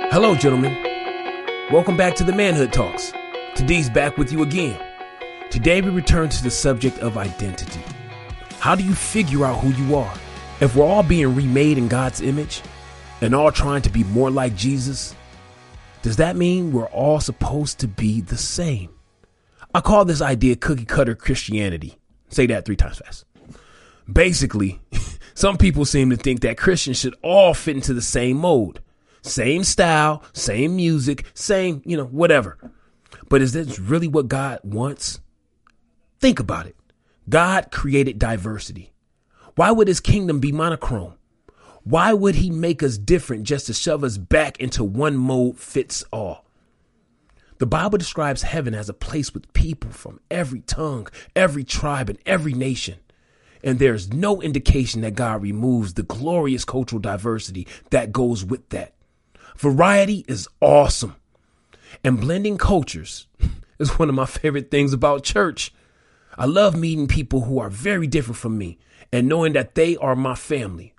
Hello, gentlemen. Welcome back to the Manhood Talks. Today's back with you again. Today we return to the subject of identity. How do you figure out who you are? If we're all being remade in God's image and all trying to be more like Jesus, does that mean we're all supposed to be the same? I call this idea cookie cutter Christianity. Say that 3 times fast. Basically, some people seem to think that Christians should all fit into the same mold. Same style, same music, same, whatever. But is this really what God wants? Think about it. God created diversity. Why would his kingdom be monochrome? Why would he make us different just to shove us back into one mold fits all? The Bible describes heaven as a place with people from every tongue, every tribe, and every nation. And there's no indication that God removes the glorious cultural diversity that goes with that. Variety is awesome. And blending cultures is one of my favorite things about church. I love meeting people who are very different from me and knowing that they are my family.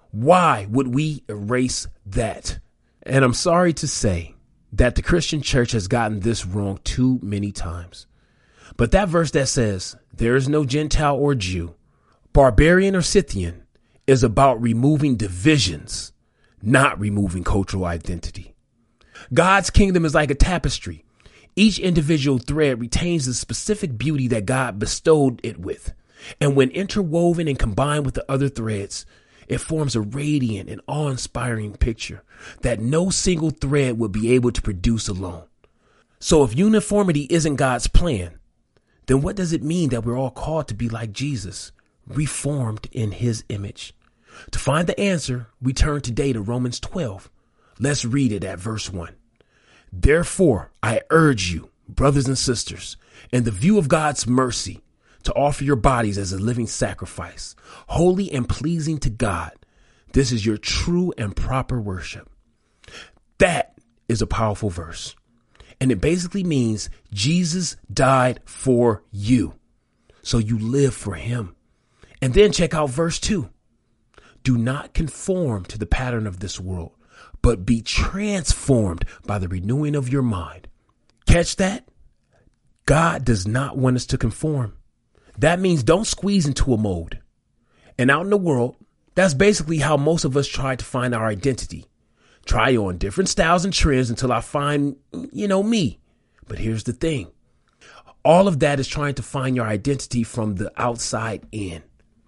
Why would we erase that? And I'm sorry to say that the Christian church has gotten this wrong too many times. But that verse that says there is no Gentile or Jew, barbarian or Scythian is about removing divisions, not removing cultural identity. God's kingdom is like a tapestry. Each individual thread retains the specific beauty that God bestowed it with. And when interwoven and combined with the other threads, it forms a radiant and awe-inspiring picture that no single thread would be able to produce alone. So if uniformity isn't God's plan, then what does it mean that we're all called to be like Jesus, reformed in his image? To find the answer, we turn today to Romans 12. Let's read it at verse 1. Therefore, I urge you, brothers and sisters, in the view of God's mercy, to offer your bodies as a living sacrifice, holy and pleasing to God. This is your true and proper worship. That is a powerful verse. And it basically means Jesus died for you, so you live for him. And then check out verse 2. Do not conform to the pattern of this world, but be transformed by the renewing of your mind. Catch that? God does not want us to conform. That means don't squeeze into a mold. And out in the world, that's basically how most of us try to find our identity. Try on different styles and trends until I find, me. But here's the thing. All of that is trying to find your identity from the outside in.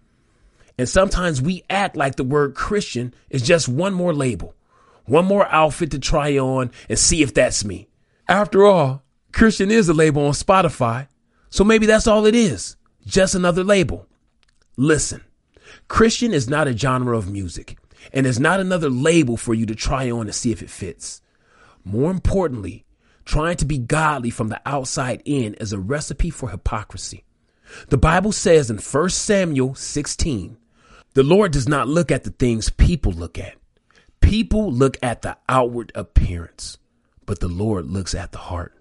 And sometimes we act like the word Christian is just one more label, one more outfit to try on and see if that's me. After all, Christian is a label on Spotify, so maybe that's all it is, just another label. Listen, Christian is not a genre of music and is not another label for you to try on to see if it fits. More importantly, trying to be godly from the outside in is a recipe for hypocrisy. The Bible says in 1 Samuel 16, the Lord does not look at the things people look at. People look at the outward appearance, but the Lord looks at the heart.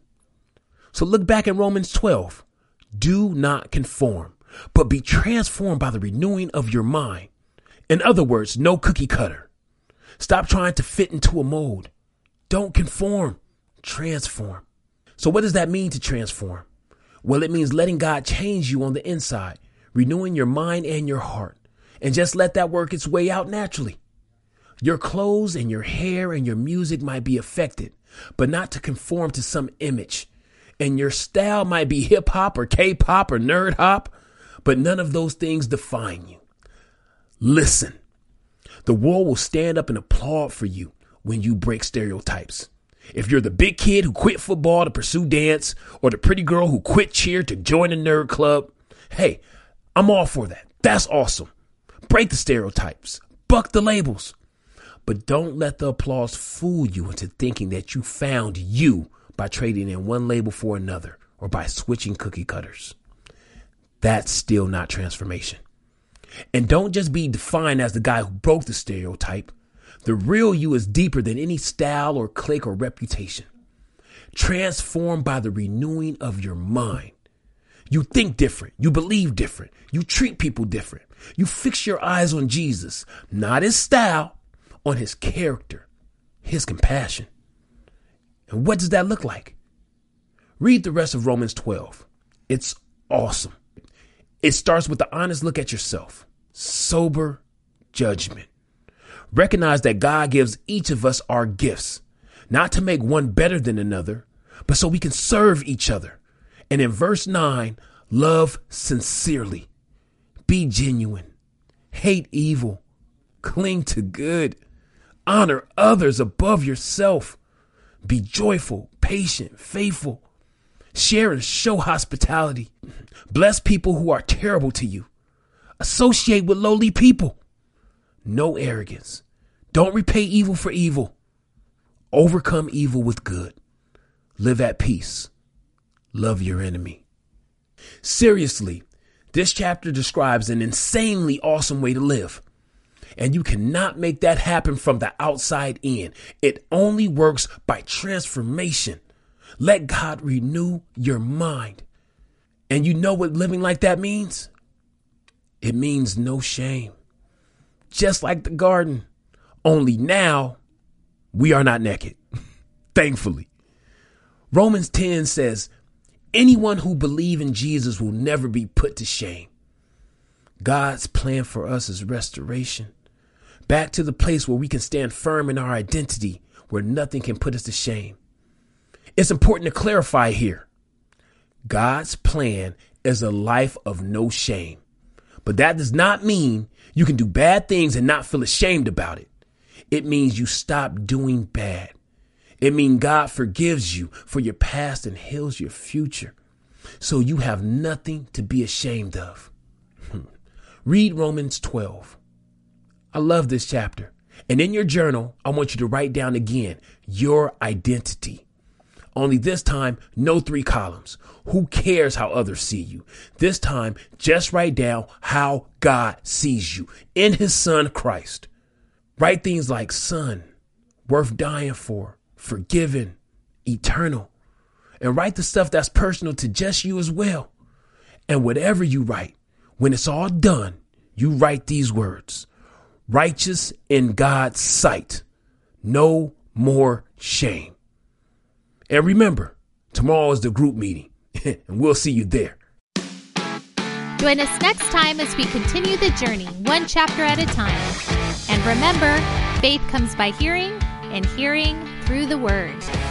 So look back in Romans 12. Do not conform, but be transformed by the renewing of your mind. In other words, no cookie cutter. Stop trying to fit into a mold. Don't conform, transform. So what does that mean to transform? Well, it means letting God change you on the inside, renewing your mind and your heart. And just let that work its way out naturally. Your clothes and your hair and your music might be affected, but not to conform to some image. And your style might be hip hop or K-pop or nerd hop, but none of those things define you. Listen, the world will stand up and applaud for you when you break stereotypes. If you're the big kid who quit football to pursue dance, or the pretty girl who quit cheer to join a nerd club, hey, I'm all for that. That's awesome. Break the stereotypes, buck the labels, but don't let the applause fool you into thinking that you found you by trading in one label for another or by switching cookie cutters. That's still not transformation. And don't just be defined as the guy who broke the stereotype. The real you is deeper than any style or clique or reputation. Transformed by the renewing of your mind. You think different. You believe different. You treat people different. You fix your eyes on Jesus, not his style, on his character, his compassion. And what does that look like? Read the rest of Romans 12. It's awesome. It starts with the honest look at yourself. Sober judgment. Recognize that God gives each of us our gifts, not to make one better than another, but so we can serve each other. And in verse 9, love sincerely. Be genuine. Hate evil. Cling to good. Honor others above yourself. Be joyful, patient, faithful. Share and show hospitality. Bless people who are terrible to you. Associate with lowly people. No arrogance. Don't repay evil for evil. Overcome evil with good. Live at peace. Love your enemy. Seriously, this chapter describes an insanely awesome way to live. And you cannot make that happen from the outside in. It only works by transformation. Let God renew your mind. And you know what living like that means? It means no shame. Just like the garden. Only now we are not naked. Thankfully. Romans 10 says, anyone who believes in Jesus will never be put to shame. God's plan for us is restoration. Back to the place where we can stand firm in our identity, where nothing can put us to shame. It's important to clarify here. God's plan is a life of no shame. But that does not mean you can do bad things and not feel ashamed about it. It means you stop doing bad. It means God forgives you for your past and heals your future. So you have nothing to be ashamed of. Read Romans 12. I love this chapter. And in your journal, I want you to write down again your identity. Only this time, no 3 columns. Who cares how others see you? This time, just write down how God sees you in his son, Christ. Write things like son, worth dying for, forgiven, eternal. And write the stuff that's personal to just you as well. And whatever you write, when it's all done, you write these words. Righteous in God's sight. No more shame. And remember, tomorrow is the group meeting, and we'll see you there. Join us next time as we continue the journey, one chapter at a time. And remember, faith comes by hearing, and hearing through the Word.